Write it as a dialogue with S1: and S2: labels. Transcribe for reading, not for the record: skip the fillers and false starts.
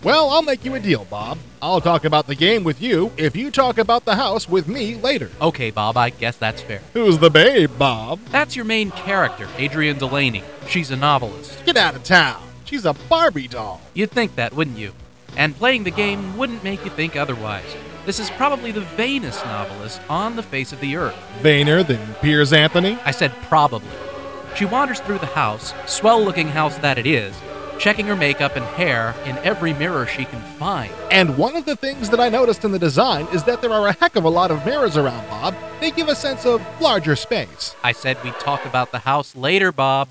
S1: Well, I'll make you a deal, Bob. I'll talk about the game with you if you talk about the house with me later.
S2: Okay, Bob, I guess that's fair.
S1: Who's the babe, Bob?
S2: That's your main character, Adrienne Delaney. She's a novelist.
S1: Get out of town. She's a Barbie doll.
S2: You'd think that, wouldn't you? And playing the game wouldn't make you think otherwise. This is probably the vainest novelist on the face of the earth.
S1: Vainer than Piers Anthony?
S2: I said probably. She wanders through the house, swell-looking house that it is, checking her makeup and hair in every mirror she can find.
S1: And one of the things that I noticed in the design is that there are a heck of a lot of mirrors around, Bob. They give a sense of larger space.
S2: I said we'd talk about the house later, Bob.